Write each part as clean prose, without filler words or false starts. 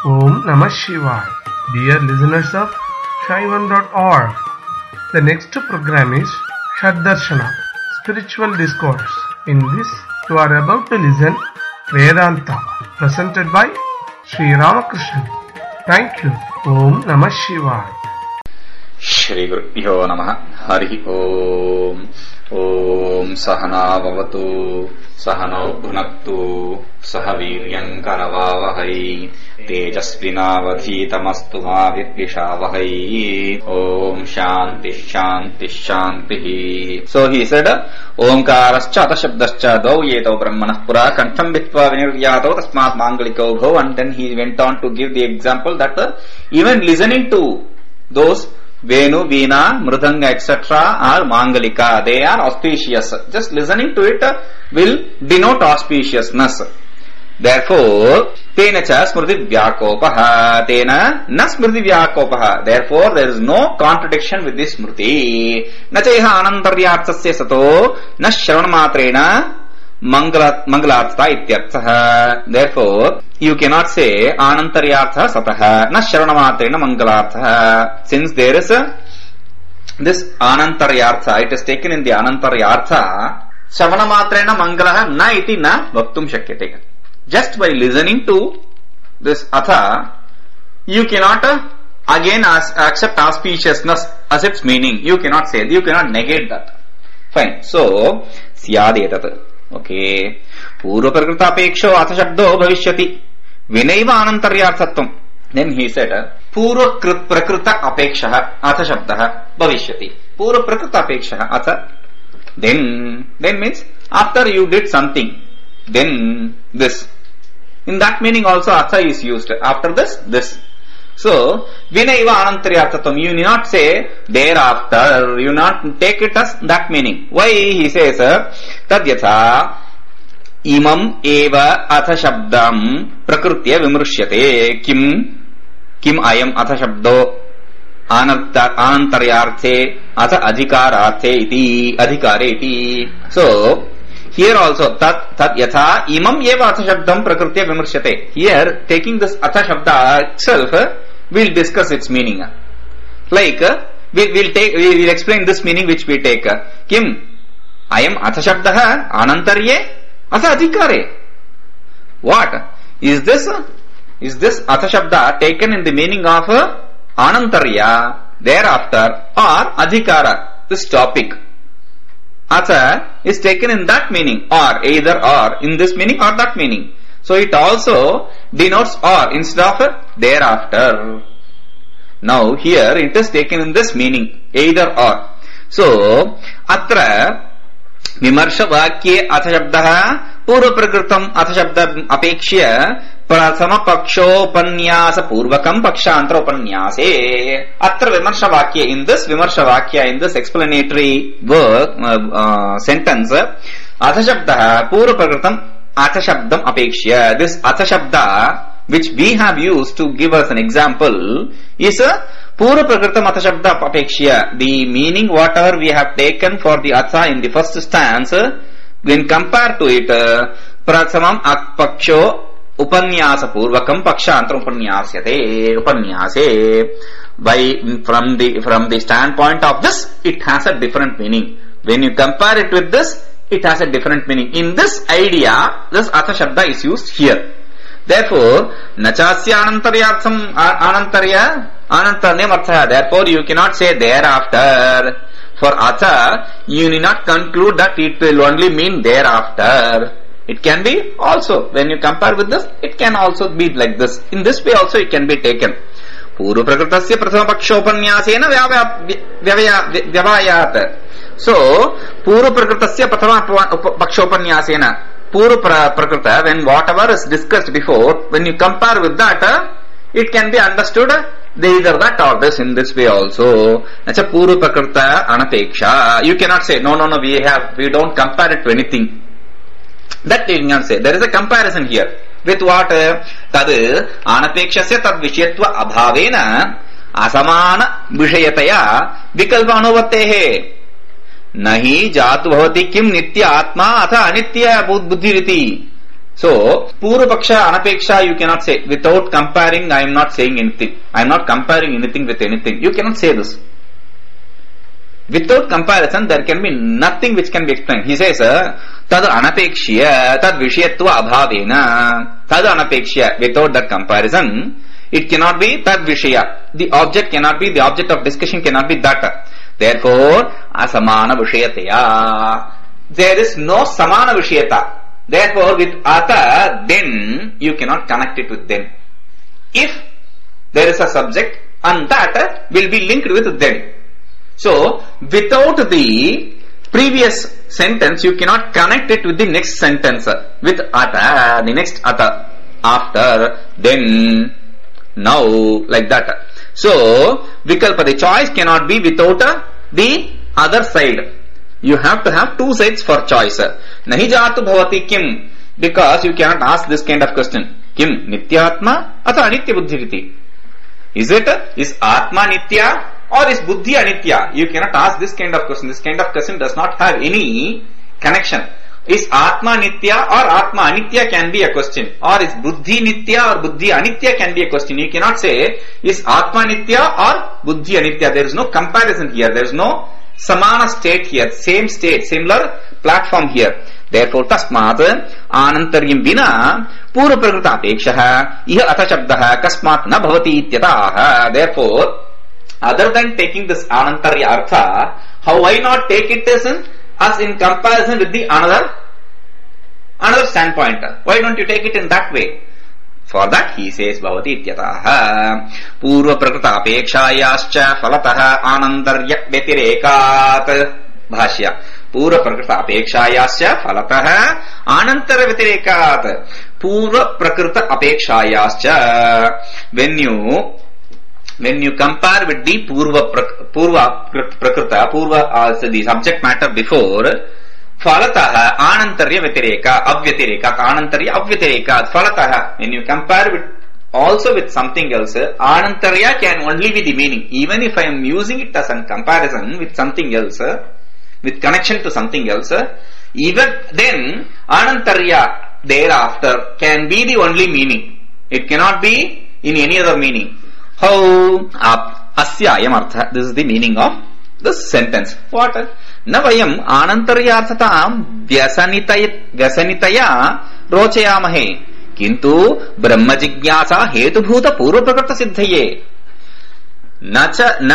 Om Namah Shivaya. Dear listeners of Shaivan.org, the next program is Shaddarshana, Spiritual Discourse. In this, you are about to listen Vedanta, presented by Sri Ramakrishnan. Thank you. Om Namah Shivaya. Shri Gurubhyo Namaha. Hari Om. Om Sahana Bhavatu Sahano Bhunaktu Sahaviryam Karavavahai Tejasvinavadhitamastu ma Vidvishavahai. Om Shanti Shanti Shanti. So he said, Omkarascha Atashabdascha Dau Yeto Brahmanah Pura Kantham Vitva Viniryato Tasmat Mangaliko Bhav. And then he went on to give the example that even listening to those Venu, Veena, Mridanga, etc. are Mangalika. They are auspicious. Just listening to it will denote auspiciousness. Therefore, Tena cha smriti vyakopaha. Tena na smriti vyakopaha. Therefore, there is no contradiction with this smriti. Nachaiha anantaryarthasya sato na shravanamatrena Mangalartha ityartha. Therefore, you cannot say Anantaryartha Sataha na Sharanamatrena Mangalartha. Since there is this Anantaryartha, it is taken in the Anantaryartha. Shavanamatrena Mangalaha na iti na Vaktum Shakyate. Just by listening to this Atha, you cannot again accept auspiciousness as its meaning. You cannot say, you cannot negate that. Fine. So, Syadetat. Okay. Purva prakrita apeksho atha shabdo bhavishyati vinaiva anantaryarthatvam. Then he said, Purva prakrita apeksha atha shabdah bhavishyati. Purva prakrita apeksha atha. Then means after you did something, then this. In that meaning also atha is used. After this. So, vinaiva anantaryarthatvam. You need not say thereafter. You not take it as that meaning. Why he says tadyatha imam eva atha shabdam prakrutya vimrusyate kim ayam atha shabdo anantaryarthe atha adhikararthe iti adhikare iti. So, here also tadyatha imam eva atha shabdam prakrutya vimrusyate. Here, taking this atha shabda itself, we'll discuss its meaning. Like, we'll explain this meaning which we take. Kim ayam atha shabdah anantarye atha adhikare. What? Is this atha shabda taken in the meaning of anantarya, thereafter, or adhikara, this topic? Atha is taken in that meaning, or either or, in this meaning or that meaning. So it also denotes or instead of thereafter. Now here it is taken in this meaning, either or. So, atra vimarsha vakye atha shabdah purva prakritam atha shabda apekshya prathama pakshopanyasa purvakam pakshantra upanyase. Atra vimarsha vakya, in this vimarsha vakya, in this explanatory work, sentence, atha shabdah purva prakritam atha shabdam apekshya. This atha shabda which we have used to give us an example is a purva prakritam atha shabda apekshya. The meaning whatever we have taken for the atha in the first stance, when compared to it, prathamam paksho upanyasa purvakam pakshantra upanyase. By from the standpoint of this, it has a different meaning. When you compare it with this, it has a different meaning. In this idea, this atha shabda is used here. Therefore, nachasya anantaryartham anantarya artha. Therefore, you cannot say thereafter. For atha, you need not conclude that it will only mean thereafter. It can be also, when you compare with this, it can also be like this. In this way also it can be taken. Purva prakritasya prathama pakshopanyasena vyavayat. So, purva prakritasya prathama pakshopanyasena. Purva prakrita, when whatever is discussed before, when you compare with that, it can be understood either that or this in this way also. That's a purva prakrita anapeksha. You cannot say, no, we don't compare it to anything. That you cannot say. There is a comparison here. With what? Tad anapekshasya tad vishayatva abhavena asamana vishayataya vikalpa anuvattehe. Nahi jatu bhavati kim nitya atma atha anitya buddhiriti. So, Purva Paksha, Anapeksha, you cannot say. Without comparing, I am not saying anything. I am not comparing anything with anything. You cannot say this. Without comparison, there can be nothing which can be explained. He says, Tad Anapekshya, Tad Vishayatva Abhavena. Tad Anapekshya, without that comparison, it cannot be Tad Vishaya. The object cannot be, the object of discussion cannot be that. Therefore, Asamana Vishayataya. There is no Samana Vishayata. Therefore, with Ata, then you cannot connect it with them. If there is a subject, and that will be linked with them. So, without the previous sentence, you cannot connect it with the next sentence. With Ata, the next Ata. After, then, now, like that. So, Vikalpa, the choice cannot be without the other side. You have to have two sides for choice. Nahi jatu bhavati kim? Because you cannot ask this kind of question. Kim nityatma atha anitya buddhiriti? Is atma nitya or is buddhi anitya? You cannot ask this kind of question. This kind of question does not have any connection. Is atma nitya or atma anitya can be a question, or is buddhi nitya or buddhi anitya can be a question. You cannot say is atma nitya or buddhi anitya. There is no comparison here. There is no samana state here, same state, similar platform here. Therefore, tasmat anantaryam vina purva prakrita apekshaha iha atha shabdaha kasmat na bhavati ityataha. Therefore, other than taking this anantarya artha, how why not take it as in comparison with the another standpoint? Why don't you take it in that way? For that he says bhavati ityataha purva prakrita apekshayascha falataha anantarya vyatirekat. Bhashya purva prakrita apekshayascha falataha anantara vyatirekat. Purva prakrita apekshayascha, when you compare with the purva prakrita, the subject matter before, falataha anantarya vyatireka avyatirekat, anantarya avyatirekat. Falataha, when you compare with also with something else, anantarya can only be the meaning. Even if I am using it as a comparison with something else, with connection to something else, even then anantarya thereafter can be the only meaning. It cannot be in any other meaning. How? Asya ayam artha. This is the meaning of this sentence. What? Na vayam anantaryarthatam vyasanitaya rochayamahe kintu brahma jigyasa hetubhuta purva prakrita siddhaye. Na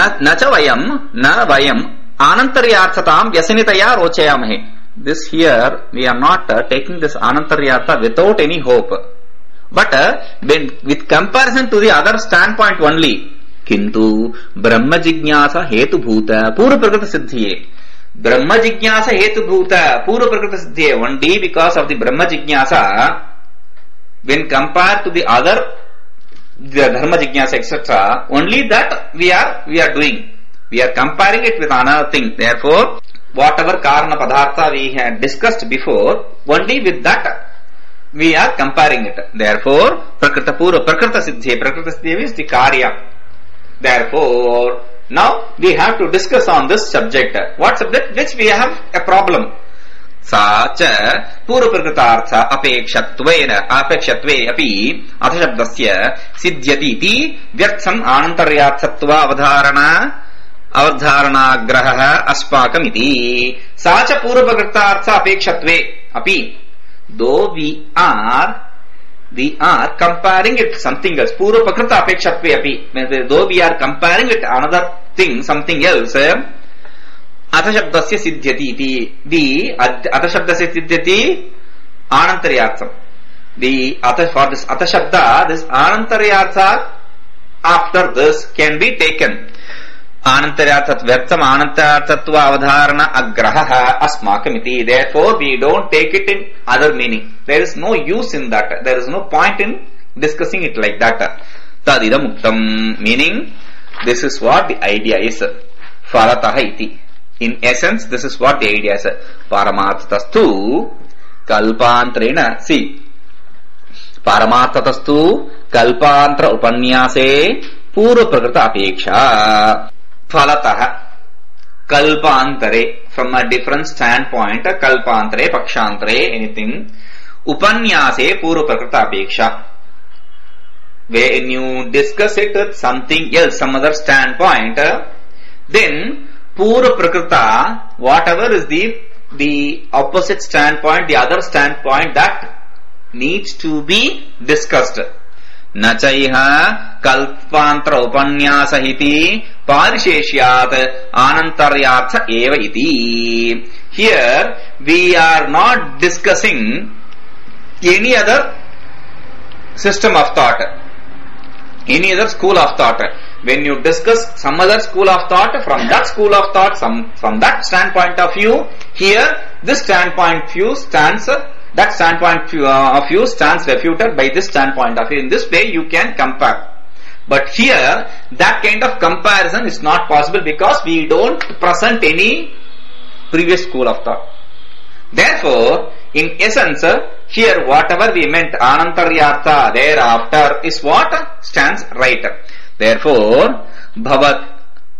vayam anantaryarthatam vyasanitaya rochayamahe. This here, we are not taking this anantaryartha without any hope. But when with comparison to the other standpoint only, kintu brahma jigyasa hetu bhuta purva prakrita siddhiye. Brahma jigyasa hetu bhuta purva prakrita siddhiye. Only because of the brahma jigyasa, when compared to the other, the dharma jigyasa, etc., only that we are doing. We are comparing it with another thing. Therefore, whatever karana padartha we had discussed before, only with that we are comparing it. Therefore, prakrita purva prakrita siddhi is the karya. Therefore, now we have to discuss on this subject. What subject? Which we have a problem. Sa cha purva prakritartha apekshatve api atha shabdasya siddhyati iti vyartham anantaryarthatva avadharana graha aspakamiti. Sa cha purva prakritartha apekshatve api. Though we are comparing it to something else. Purva prakrita apekshatve api. Though we are comparing it to another thing, something else, atha shabdasya siddhyati iti. The atha shabdasya siddhyati anantaryartham. The atha, for this atha shabda, this anantaryartha after this can be taken. Anantaryarthat vyartham anantaryarthatva avadharana agraha asmakamiti. Therefore, we don't take it in other meaning. There is no use in that. There is no point in discussing it like that. Tadidam muktam, meaning this is what the idea is. Falataha iti. In essence, this is what the idea is. Paramarthatastu kalpantrena. See, paramarthatastu kalpantra upanyase purva prakrita apeksha. Falataha kalpantare, from a different standpoint, kalpantare, pakshantare, anything. upanyase purva prakrita apeksha. When you discuss it with something else, some other standpoint, then purva prakrita, whatever is the opposite standpoint, the other standpoint, that needs to be discussed. Nachaiha kalpantra upanyasa iti parisheshyat anantaryartha eva iti. Here we are not discussing any other system of thought, any other school of thought. When you discuss some other school of thought, from that school of thought, from that standpoint of view, here this standpoint of view stands, that standpoint of view stands refuted by this standpoint of view. In this way you can compare. But here that kind of comparison is not possible because we don't present any previous school of thought. Therefore, in essence, here whatever we meant anantaryartha thereafter is what stands right. Therefore, bhavatu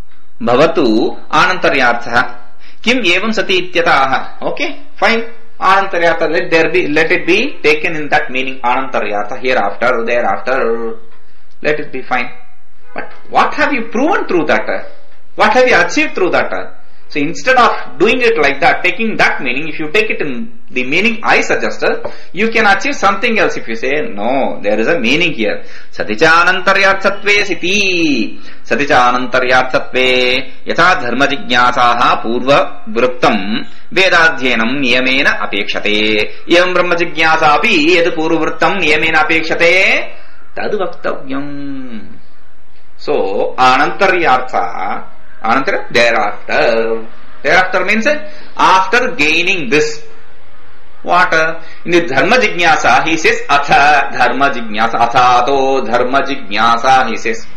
anantaryartha kim evam sati ityataha. Okay, fine. Anantaryartha, let it be taken in that meaning. Anantaryartha, hereafter, thereafter, let it be fine. But what have you proven through that? What have you achieved through that? So instead of doing it like that, taking that meaning, if you take it in the meaning I suggested, you can achieve something else. If you say, no, there is a meaning here. Saticha anantaryarthatve siti. Saticha anantaryarthatve yatha dharma jignasaha purva vruttam vedadhyenam niyamena apekshate. Evam brahma jignasa api yad purva vruttam niyamena apekshate tad vaktavyam. So, anantaryartha, anantara, thereafter. Thereafter means after gaining this. What? In the dharma jignasa, he says, atha dharma jignasa, athato dharma jignasa, he says.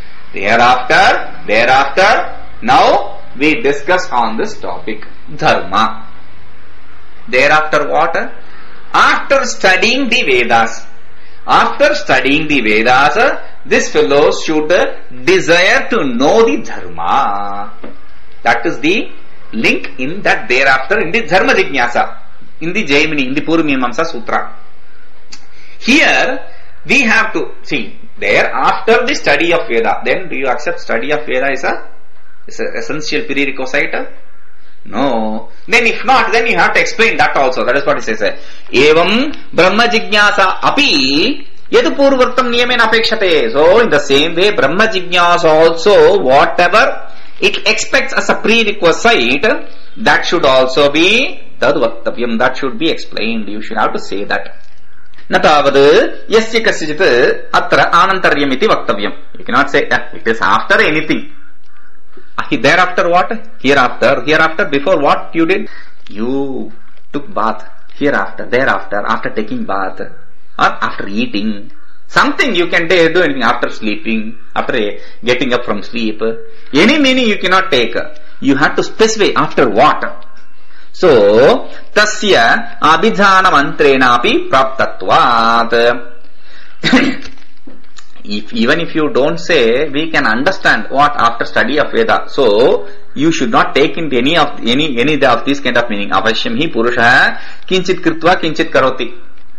Thereafter, now we discuss on this topic, dharma. Thereafter what? After studying the Vedas. After studying the Vedas, this fellow should desire to know the dharma. That is the link in that thereafter in the dharma jignasa, in the Jaimini, in the Purvamimamsa Sutra. Here we have to see, there after the study of Veda, then do you accept study of Veda is an essential prerequisite? No. Then if not, then you have to explain that also. That is what it says. Evam Brahma Jignasa api yad purvartam niyamena apekshate. So in the same way, Brahma Jignasa also, whatever it expects as a prerequisite, that should also be tad vaktavyam. That should be explained. You should have to say that. Natavad yasya kasyajit atra anantaryam iti vaktavyam. You cannot say it is after anything. Thereafter what? Hereafter, before what you did? You took bath. Hereafter, thereafter, after taking bath, or after eating. Something you can do anything after sleeping, after getting up from sleep. Any meaning you cannot take. You have to specify after what. So, tasya abhidhana mantrena api praptatvat. Even if you don't say, we can understand what after study of Veda. So, you should not take into any of these kind of meaning. Avashyam hi purusha kinchit kritva kinchit karoti.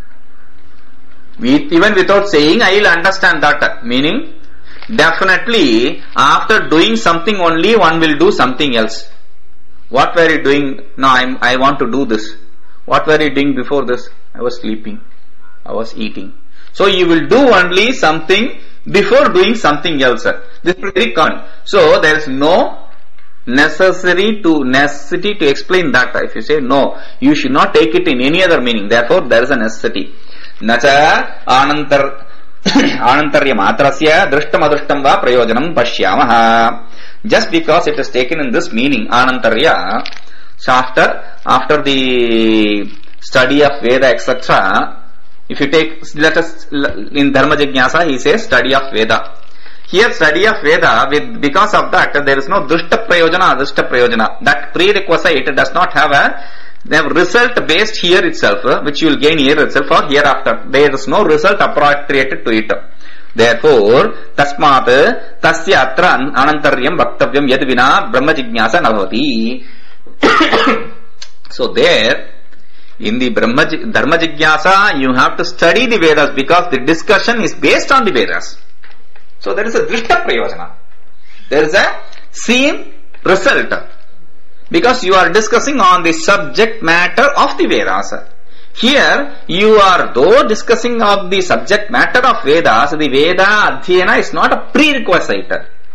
Even without saying, I will understand that. Meaning, definitely, after doing something only, one will do something else. What were you doing? No, I want to do this. What were you doing before this? I was sleeping. I was eating. So you will do only something before doing something else. This is very common. So there is no necessity to explain that. If you say no, you should not take it in any other meaning. Therefore there is a necessity. Nacha anantarya matrasya drishtam adrishtam va prayojanam pashyamaha. Just because it is taken in this meaning, anantarya, so after the study of Veda, etc., if you take, let us, in Dharma Jignasa, he says study of Veda. Here study of Veda, because of that, there is no Drishta Prayojana, Adrishta Prayojana. That prerequisite does not have a result based here itself, which you will gain here itself or hereafter. There is no result appropriated to it. Therefore, tasmat tasya atra anantaryam vaktavyam yad vina brahma jignasa navati. So there, In the Dharma Jigyasa, you have to study the Vedas because the discussion is based on the Vedas. So there is a Drishta Prayojana. There is a seen result. Because you are discussing on the subject matter of the Vedas. Here, you are though discussing of the subject matter of Vedas, the Veda Adhyayana is not a prerequisite.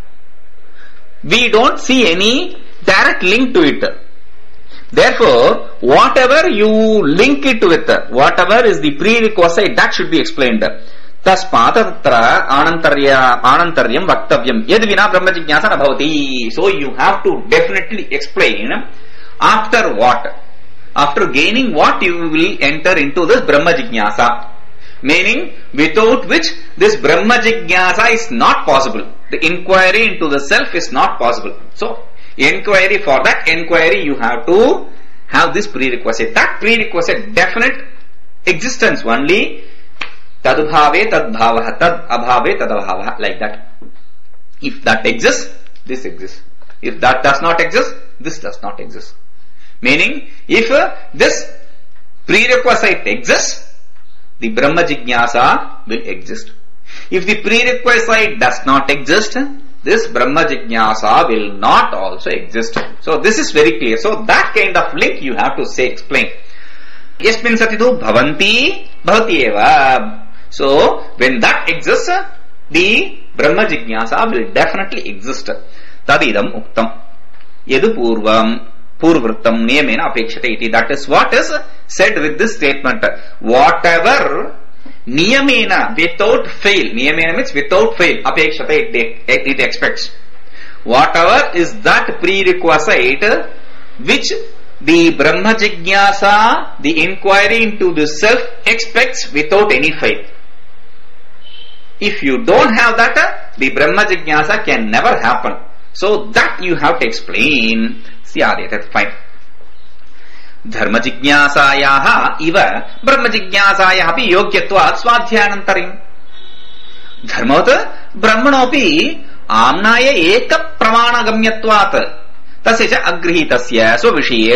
We don't see any direct link to it. Therefore, whatever you link it with, whatever is the prerequisite, that should be explained. Tasmat tatra anantaryam vaktavyam yad vina brahma jignasa na bhavati. So you have to definitely explain after what? After gaining what you will enter into this brahma jignasa. Meaning, without which this brahma jignasa is not possible. The inquiry into the self is not possible. So, inquiry, for that inquiry you have to have this prerequisite. That prerequisite definite existence only. Tadubhave tadbhavaha tad abhave tadabhavaha, like that. If that exists, this exists. If that does not exist, this does not exist. Meaning, if this prerequisite exists, the Brahma Jignasa will exist. If the prerequisite does not exist, this Brahma Jignasa will not also exist. So this is very clear. So that kind of link you have to say, explain. Yasmin satitu bhavanti bhavati eva. So when that exists, the Brahma Jignasa will definitely exist. Tadidam uktam. Yadu purvrittam niyamena apekshate iti. That is what is said with this statement. Whatever niyamena, without fail, niyamena means without fail, apekshate it expects. Whatever is that prerequisite which the Brahma Jignasa, the inquiry into the self, expects without any fail. If you don't have that, the Brahma Jignasa can never happen. So that you have to explain. That's fine. Dharma Jignasayaha iva Brahma Jignasayaha api yogyatvat swadhyanantarim. Dharmata Brahmanopi amnaya eka pramana gamyatvat tasya cha agrihitasya swavishiya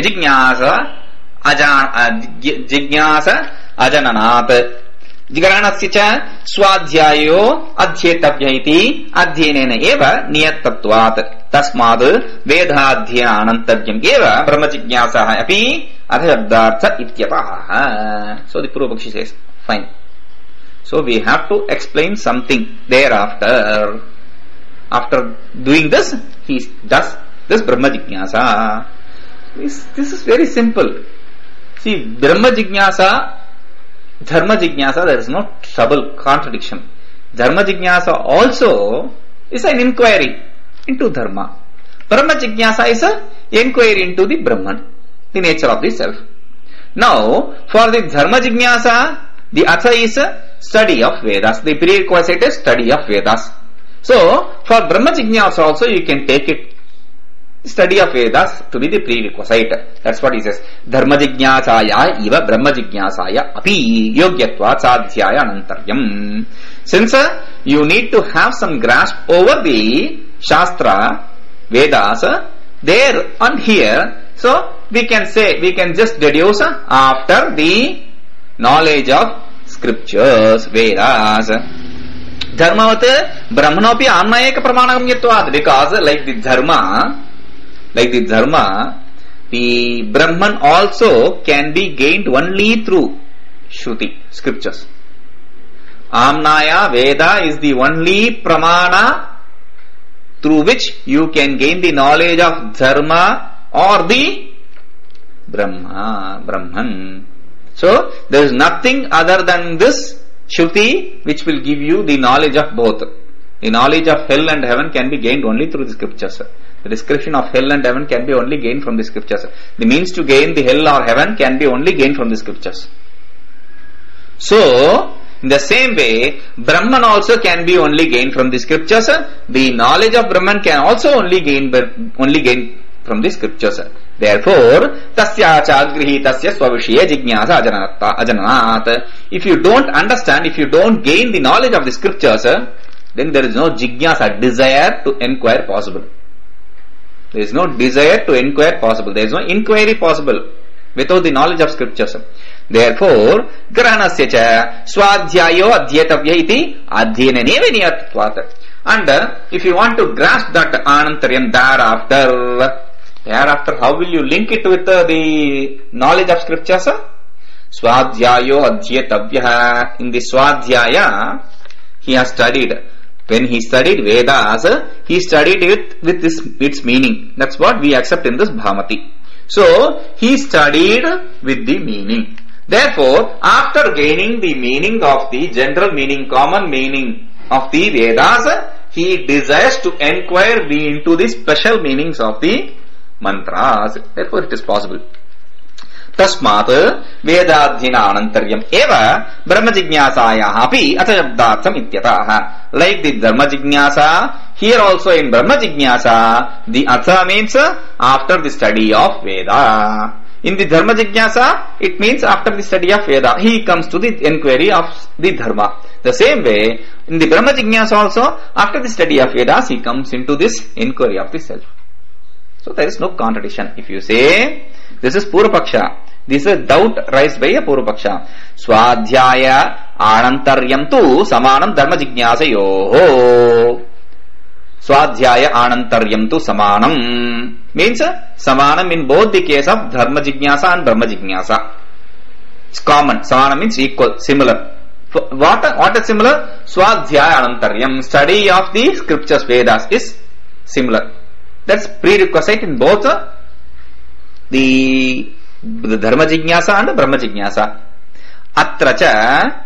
jignasa ajananat jigaranasya cha swadhyayo adhyetavya iti adhyenena eva niyatatvat. Tasmad vedadhyanantaryam eva brahma jignasaha api adhyardartha ityataha. So the Purvapakshi says, fine. So we have to explain something thereafter. After doing this, he does this Brahma Jignasa. This is very simple. See, Brahma Jignasa, Dharma Jignasa, there is no trouble, contradiction. Dharma Jignasa also is an inquiry into Dharma. Brahma Jignasa is an inquiry into the Brahman, the nature of the self. Now, for the Dharma Jignasa, the Atha is a study of Vedas. The prerequisite is study of Vedas. So, for Brahma Jignasa also you can take it, study of Vedas to be the prerequisite. That's what he says. Dharma Jignasaya iva Brahma Jignasaya api yogyatvat sadhyaya anantaryam. Since you need to have some grasp over the Shastra, Vedas, there and here, so we can say, we can just deduce after the knowledge of scriptures, Vedas. Dharmavat Brahmanopi amnayeka pramanagamyatvat, because like the Dharma, the Brahman also can be gained only through Shruti, scriptures. Amnaya Veda is the only pramana through which you can gain the knowledge of Dharma or the Brahman. So, there is nothing other than this Shruti which will give you the knowledge of both. The knowledge of hell and heaven can be gained only through the scriptures. The description of hell and heaven can be only gained from the scriptures. The means to gain the hell or heaven can be only gained from the scriptures. So, in the same way, Brahman also can be only gained from the scriptures. The knowledge of Brahman can also only gain from the scriptures. Therefore, tasya chagrihi tasya swavishya jignasa ajananat. If you don't understand, if you don't gain the knowledge of the scriptures, then there is no jignasa, desire to inquire possible. There is no desire to inquire possible. There is no inquiry possible. without the knowledge of scriptures. Therefore, Grahanasya cha Swadhyayo Adhyetavya iti Adhyenaneva Niyatvat. And if you want to grasp that Anantaryam thereafter, how will you link it with the knowledge of scriptures? Swadhyayo Adhyetavya. In the Swadhyaya, he has studied. When he studied Vedas, he studied it with its meaning. That's what we accept in this Bhamati. So, he studied with the meaning. Therefore, after gaining the meaning of the general meaning, common meaning of the Vedas, he desires to inquire into the special meanings of the mantras. Therefore, it is possible. Tasmat Vedadhyena Anantaryam eva Brahma Jignasayaha api Atashabdatham ityataha. Like the Dharma Jignasa, here also in Brahma Jignasa, the Atha means after the study of Veda. In the Dharma Jignasa, it means after the study of Veda, he comes to the inquiry of the Dharma. The same way, in the Brahma Jignasa also, after the study of Vedas, he comes into this inquiry of the self. So there is no contradiction. If you say, this is Purvapaksha, this is a doubt raised by a Purvapaksha. Swadhyaya Anantaryam tu Samanam Dharma Jignasayoho. Swadhyaya Anantaryam tu Samanam means Samanam in both the case of Dharma Jignasa and Brahma Jignasa. It's common. Samanam means equal, similar. What is similar? Swadhyaya Anantaryam, study of the scriptures Vedas is similar. That's prerequisite in both the Dharma Jignasa and Brahma Jignasa. Atracha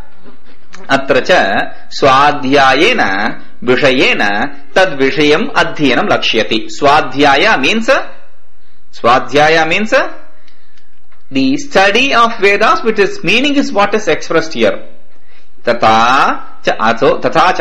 Swadhyayena Vishayena Tad Vishayam Adhyanam Lakshyati. Swadhyaya means the study of Vedas, which is meaning is what is expressed here. Tata cha ato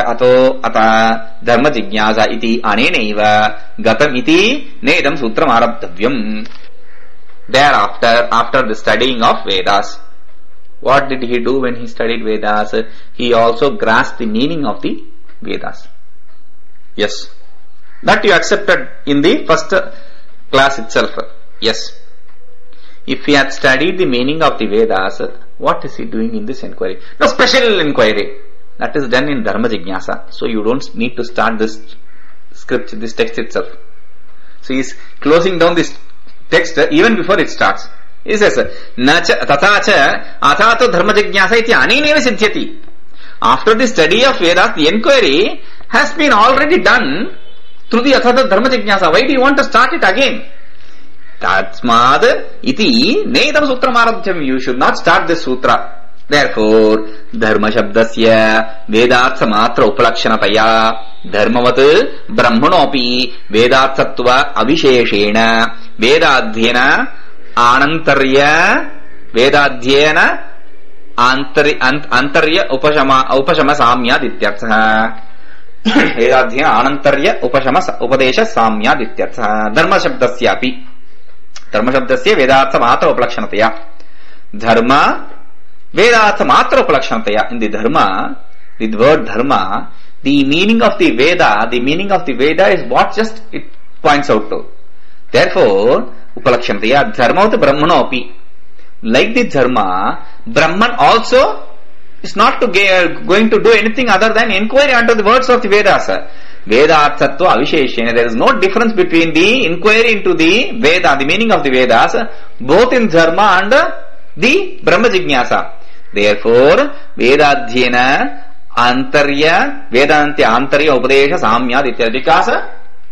ata dharma jignasa iti anenaiva gatam iti nedam sutram arabdhavyam. Thereafter, after the studying of Vedas, what did he do when he studied Vedas? He also grasped the meaning of the Vedas. Yes. That you accepted in the first class itself. Yes. If he had studied the meaning of the Vedas, what is he doing in this inquiry? No, special inquiry. That is done in Dharma Jignasa. So you don't need to start this script, this text itself. So he is closing down this text even before it starts. He says, Nacha tatacha athato dharma jignasa iti aneneva siddhyati. After the study of Vedas, the inquiry has been already done through the athato dharma jignasa. Why do you want to start it again? Tatsmad iti nedam sutram arabdhyam. You should not start this sutra. Therefore, dharma shabdasya vedartha matra upalakshanataya dharmavat brahmanopi vedarthatva avisheshena vedadhyena anantarya vedadhyena antarya upashama samyad ityartha. Vedadhyena anantarya upashama upadesha samyad ityartha. Dharma shabdasyapi Dharma shabdasya vedartha matra upalakshanataya. Dharma Vedartha matra upalakshanataya. In the Dharma, the word Dharma, the meaning of the Veda is what just it points out to. Therefore, upalakshanataya dharma brahmanopi. Like the Dharma, Brahman also is not going to do anything other than inquiry unto the words of the Vedas. Vedarthatva avisheshena. There is no difference between the inquiry into the Veda, the meaning of the Vedas, both in Dharma and the Brahma Jignasa. Therefore, Vedadhyena Antarya Vedantya Antarya Upadesha Samyad ityartha. Because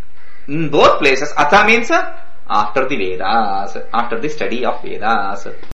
in both places, Atha means after the Vedas, after the study of Vedas.